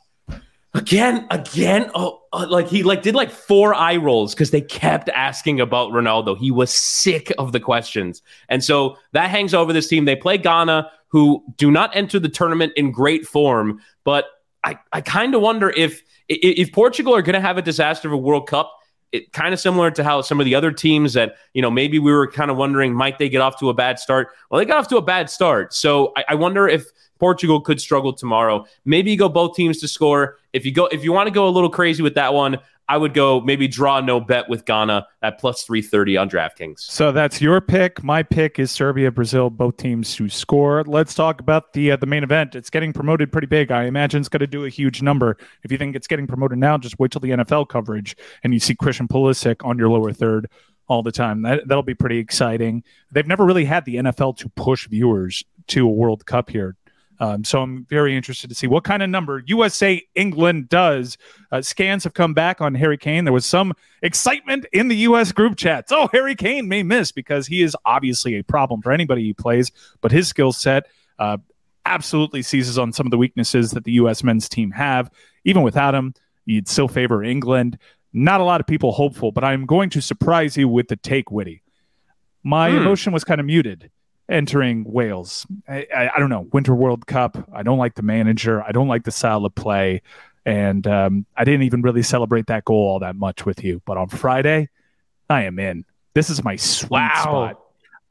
again, again. Oh, uh, like he like did like four eye rolls because they kept asking about Ronaldo. He was sick of the questions. And so that hangs over this team. They play Ghana, who do not enter the tournament in great form. But I, I kind of wonder if if Portugal are going to have a disaster of a World Cup, it kind of similar to how some of the other teams that, you know, maybe we were kind of wondering, might they get off to a bad start? Well, they got off to a bad start. So I, I wonder if Portugal could struggle tomorrow. Maybe you go both teams to score. If you go, if you want to go a little crazy with that one, I would go maybe draw no bet with Ghana at plus three thirty on DraftKings. So that's your pick. My pick is Serbia, Brazil, both teams to score. Let's talk about the uh, the main event. It's getting promoted pretty big. I imagine it's going to do a huge number. If you think it's getting promoted now, just wait till the N F L coverage and you see Christian Pulisic on your lower third all the time. That, that'll be pretty exciting. They've never really had the N F L to push viewers to a World Cup here. Um, so I'm very interested to see what kind of number U S A England does. Uh, scans have come back on Harry Kane. There was some excitement in the U S group chats. Oh, Harry Kane may miss because he is obviously a problem for anybody he plays, but his skill set uh, absolutely seizes on some of the weaknesses that the U S men's team have. Even without him, you'd still favor England. Not a lot of people hopeful, but I'm going to surprise you with the take, Witty. My hmm. emotion was kind of muted entering Wales. I, I, I don't know. Winter World Cup. I don't like the manager. I don't like the style of play. And um, I didn't even really celebrate that goal all that much with you. But on Friday, I am in. This is my sweet wow. spot.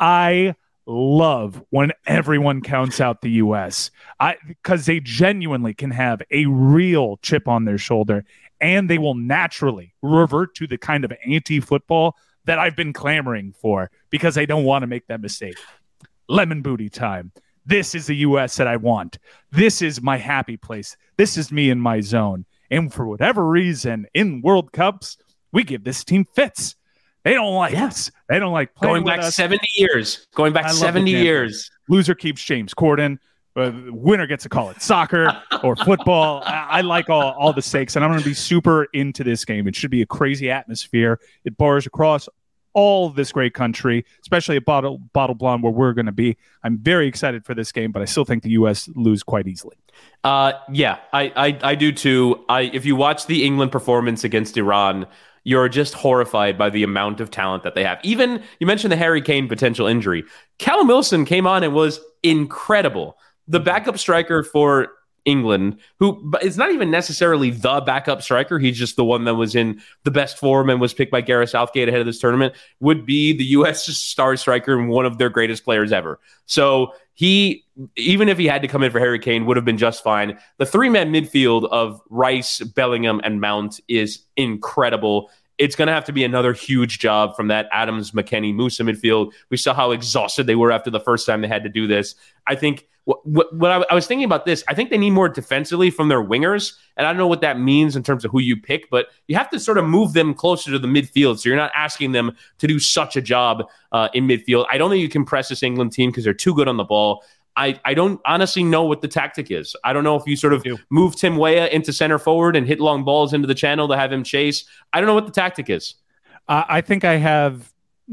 I love when everyone counts out the U S I because they genuinely can have a real chip on their shoulder, and they will naturally revert to the kind of anti-football that I've been clamoring for because I don't want to make that mistake. Lemon booty time. This is the U S that I want. This is my happy place. This is me in my zone. And for whatever reason, in World Cups, we give this team fits. They don't like yeah. us. They don't like playing Going back with us. seventy years. Going back seventy years. Loser keeps James Corden. Uh, winner gets to call it soccer or football. I, I like all, all the stakes, and I'm going to be super into this game. It should be a crazy atmosphere. It bars across all of this great country, especially at Bottle, Bottle Blonde, where we're going to be. I'm very excited for this game, but I still think the U S lose quite easily. Uh, yeah, I, I, I do too. I, if you watch the England performance against Iran, you're just horrified by the amount of talent that they have. Even, you mentioned the Harry Kane potential injury. Callum Wilson came on and was incredible. The backup striker for England, who is not even necessarily the backup striker, he's just the one that was in the best form and was picked by Gareth Southgate ahead of this tournament, would be the U S star striker and one of their greatest players ever. So he, even if he had to come in for Harry Kane, would have been just fine. The three-man midfield of Rice, Bellingham, and Mount is incredible. It's going to have to be another huge job from that Adams, McKennie, Musa midfield. We saw how exhausted they were after the first time they had to do this. I think what, what, what I, I was thinking about this, I think they need more defensively from their wingers. And I don't know what that means in terms of who you pick, but you have to sort of move them closer to the midfield. So you're not asking them to do such a job uh, in midfield. I don't think you can press this England team because they're too good on the ball. I, I don't honestly know what the tactic is. I don't know if you sort of move Tim Weah into center forward and hit long balls into the channel to have him chase. I don't know what the tactic is. Uh, I think I have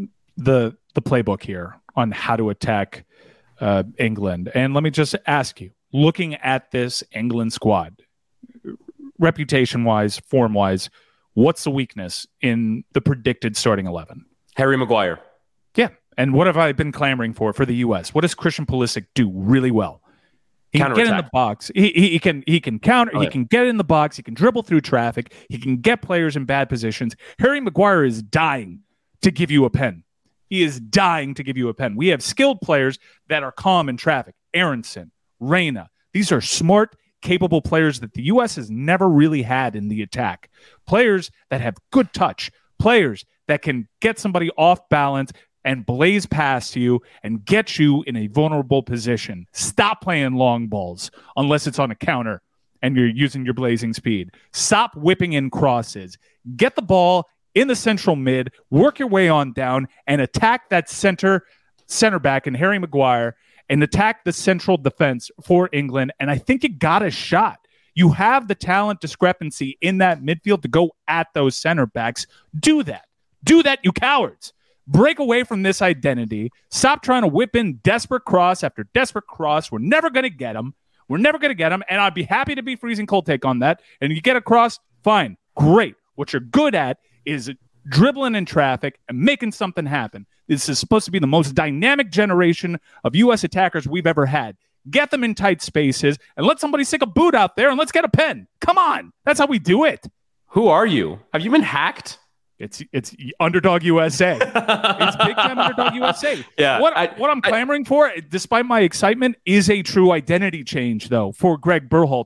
the the playbook here on how to attack uh, England. And let me just ask you, looking at this England squad, reputation-wise, form-wise, what's the weakness in the predicted starting eleven? Harry Maguire. Yeah. And what have I been clamoring for for the U S? What does Christian Pulisic do really well? He can get in the box. He, he, he can he can counter. Oh, yeah. He can get in the box. He can dribble through traffic. He can get players in bad positions. Harry Maguire is dying to give you a pen. He is dying to give you a pen. We have skilled players that are calm in traffic. Aronson, Reina. These are smart, capable players that the U S has never really had in the attack. Players that have good touch. Players that can get somebody off balance and blaze past you and get you in a vulnerable position. Stop playing long balls unless it's on a counter and you're using your blazing speed. Stop whipping in crosses. Get the ball in the central mid, work your way on down, and attack that center center back in Harry Maguire and attack the central defense for England. And I think you got a shot. You have the talent discrepancy in that midfield to go at those center backs. Do that. Do that, you cowards. Break away from this identity. Stop trying to whip in desperate cross after desperate cross. We're never going to get them. We're never going to get them. And I'd be happy to be freezing cold take on that. And you get across, fine, great. What you're good at is dribbling in traffic and making something happen. This is supposed to be the most dynamic generation of U S attackers we've ever had. Get them in tight spaces and let somebody stick a boot out there and let's get a pen. Come on. That's how we do it. Who are you? Have you been hacked? It's it's Underdog U S A. It's big time Underdog U S A. Yeah, what I, what I'm clamoring I, for, despite my excitement, is a true identity change, though, for Greg Berhalter.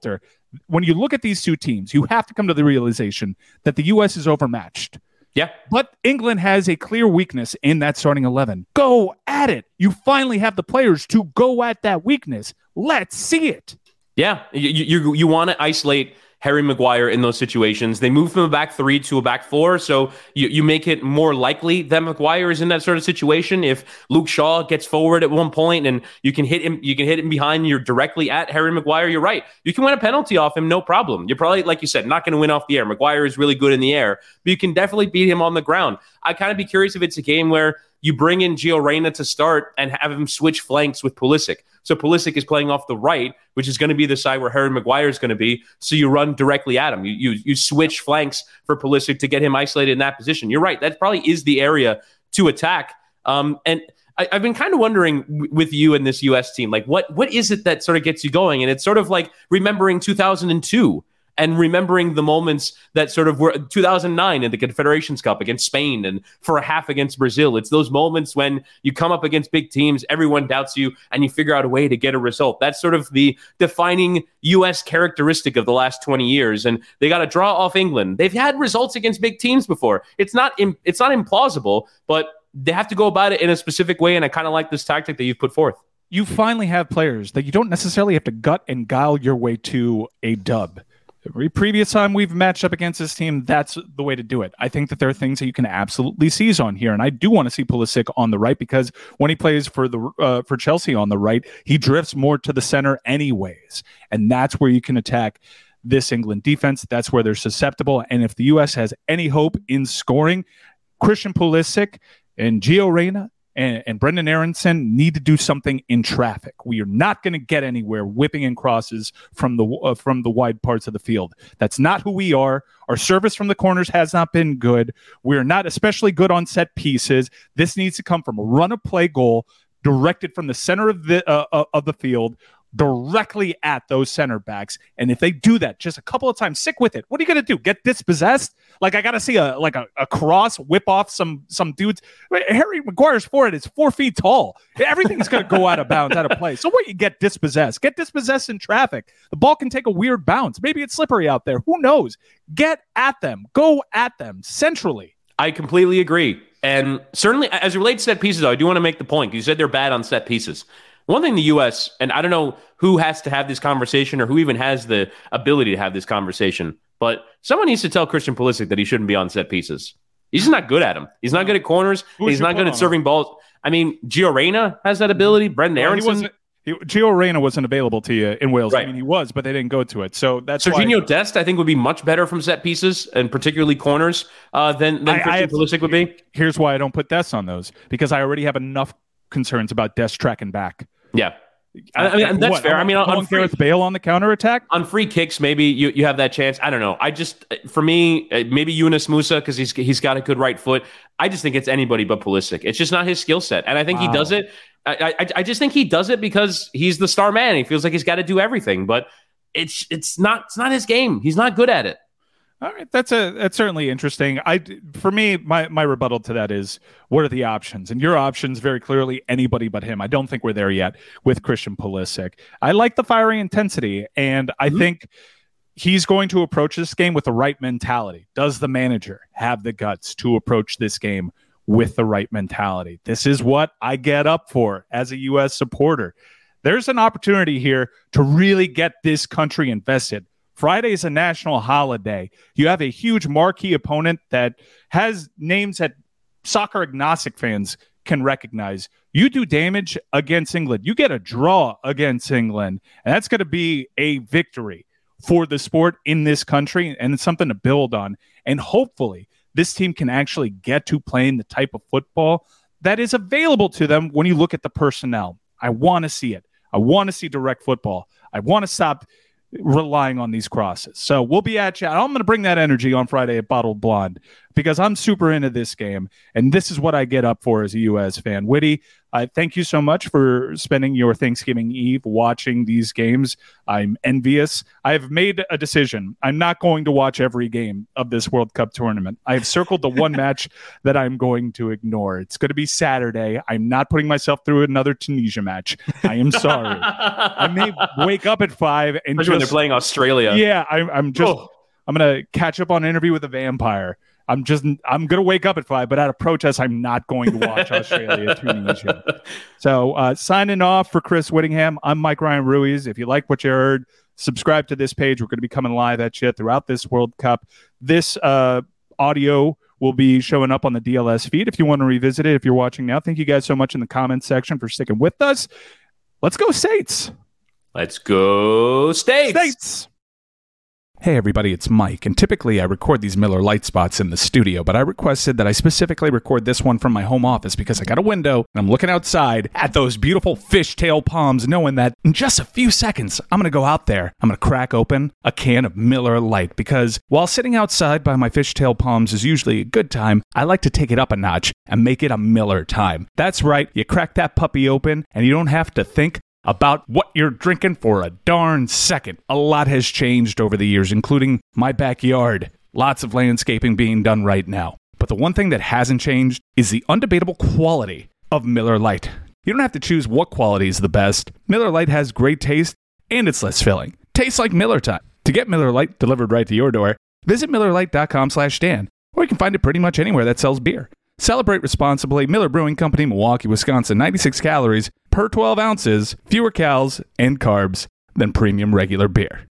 When you look at these two teams, you have to come to the realization that the U S is overmatched. Yeah. But England has a clear weakness in that starting eleven. Go at it. You finally have the players to go at that weakness. Let's see it. Yeah. You you, you want to isolate Harry Maguire in those situations. They move from a back three to a back four, so you, you make it more likely that Maguire is in that sort of situation. If Luke Shaw gets forward at one point and you can hit him, you can hit him behind, you're directly at Harry Maguire, you're right. You can win a penalty off him, no problem. You're probably, like you said, not going to win off the air. Maguire is really good in the air, but you can definitely beat him on the ground. I'd kind of be curious if it's a game where you bring in Gio Reyna to start and have him switch flanks with Pulisic. So Pulisic is playing off the right, which is going to be the side where Harry Maguire is going to be. So you run directly at him. You, you you switch flanks for Pulisic to get him isolated in that position. You're right. That probably is the area to attack. Um, and I, I've been kind of wondering w- with you and this U S team, like what what is it that sort of gets you going? And it's sort of like remembering two thousand two. And remembering the moments that sort of were two thousand nine in the Confederations Cup against Spain and for a half against Brazil. It's those moments when you come up against big teams, everyone doubts you, and you figure out a way to get a result. That's sort of the defining U S characteristic of the last twenty years. And they got to draw off England. They've had results against big teams before. It's not im- it's not implausible, but they have to go about it in a specific way. And I kind of like this tactic that you've put forth. You finally have players that you don't necessarily have to gut and guile your way to a dub. Every previous time we've matched up against this team, that's the way to do it. I think that there are things that you can absolutely seize on here, and I do want to see Pulisic on the right because when he plays for the uh, for Chelsea on the right, he drifts more to the center anyways, and that's where you can attack this England defense. That's where they're susceptible, and if the U S has any hope in scoring, Christian Pulisic and Gio Reyna and, and Brendan Aronson need to do something in traffic. We are not going to get anywhere whipping in crosses from the uh, from the wide parts of the field. That's not who we are. Our service from the corners has not been good. We're not especially good on set pieces. This needs to come from a run of play goal directed from the center of the uh, of the field directly at those center backs. And if they do that just a couple of times, stick with it. What are you going to do? Get dispossessed? Like I got to see a like a, a cross whip off some some dudes. Harry Maguire's forehead is four feet tall. Everything's going to go out of bounds, out of play. So what you get dispossessed? Get dispossessed in traffic. The ball can take a weird bounce. Maybe it's slippery out there. Who knows? Get at them. Go at them centrally. I completely agree. And certainly as it relates to set pieces, though, I do want to make the point. You said they're bad on set pieces. One thing the U S, and I don't know who has to have this conversation or who even has the ability to have this conversation, but someone needs to tell Christian Pulisic that he shouldn't be on set pieces. He's just not good at them. He's not good at corners. He's not good at serving balls. I mean, Gio Reyna has that ability. Brendan well, Aronson. He, Gio Reyna wasn't available to you in Wales. Right. I mean, he was, but they didn't go to it. So that's Serginho why... Dest, I think, would be much better from set pieces and particularly corners uh, than, than I, Christian I have, Pulisic would be. Here's why I don't put Dest on those, because I already have enough concerns about Dest tracking back. Yeah. I, I mean, and that's what, fair. I mean, on, on free, Gareth Bale on the counterattack? On free kicks, maybe you, you have that chance. I don't know. I just, for me, maybe Yunus Musa, because he's he's got a good right foot. I just think it's anybody but Pulisic. It's just not his skill set. And I think wow. he does it. I, I I just think he does it because he's the star man. He feels like he's got to do everything. But it's it's not it's not his game. He's not good at it. All right, that's a that's certainly interesting. I for me, my my rebuttal to that is, what are the options? And your options very clearly anybody but him. I don't think we're there yet with Christian Pulisic. I like the fiery intensity, and I mm-hmm. think he's going to approach this game with the right mentality. Does the manager have the guts to approach this game with the right mentality? This is what I get up for as a U S supporter. There's an opportunity here to really get this country invested. Friday is a national holiday. You have a huge marquee opponent that has names that soccer agnostic fans can recognize. You do damage against England. You get a draw against England, and that's going to be a victory for the sport in this country, and it's something to build on. And hopefully this team can actually get to playing the type of football that is available to them when you look at the personnel. I want to see it. I want to see direct football. I want to stop relying on these crosses. So we'll be at you. I'm going to bring that energy on Friday at Bottled Blonde because I'm super into this game, and this is what I get up for as a U S fan. Whitty, I thank you so much for spending your Thanksgiving Eve watching these games. I'm envious. I've made a decision. I'm not going to watch every game of this World Cup tournament. I have circled the one match that I'm going to ignore. It's going to be Saturday. I'm not putting myself through another Tunisia match. I am sorry. I may wake up at five and just they're playing Australia. Yeah, I'm, I'm just. Oh. I'm gonna catch up on Interview with a Vampire. I'm just. I'm gonna wake up at five, but at a protest, I'm not going to watch Australia Tunisia. So uh, signing off for Chris Whittingham. I'm Mike Ryan Ruiz. If you like what you heard, subscribe to this page. We're going to be coming live at you throughout this World Cup. This uh, audio will be showing up on the D L S feed if you want to revisit it. If you're watching now, thank you guys so much in the comments section for sticking with us. Let's go States. Let's go States. States. Hey everybody, it's Mike, and typically I record these Miller Lite spots in the studio, but I requested that I specifically record this one from my home office because I got a window and I'm looking outside at those beautiful fishtail palms, knowing that in just a few seconds I'm going to go out there, I'm going to crack open a can of Miller Lite, because while sitting outside by my fishtail palms is usually a good time, I like to take it up a notch and make it a Miller time. That's right, you crack that puppy open and you don't have to think about what you're drinking for a darn second. A lot has changed over the years, including my backyard. Lots of landscaping being done right now. But the one thing that hasn't changed is the undebatable quality of Miller Lite. You don't have to choose what quality is the best. Miller Lite has great taste, and it's less filling. Tastes like Miller time. To get Miller Lite delivered right to your door, visit Miller Lite dot com slash Dan, or you can find it pretty much anywhere that sells beer. Celebrate responsibly. Miller Brewing Company, Milwaukee, Wisconsin. ninety-six calories per twelve ounces, fewer calories and carbs than premium regular beer.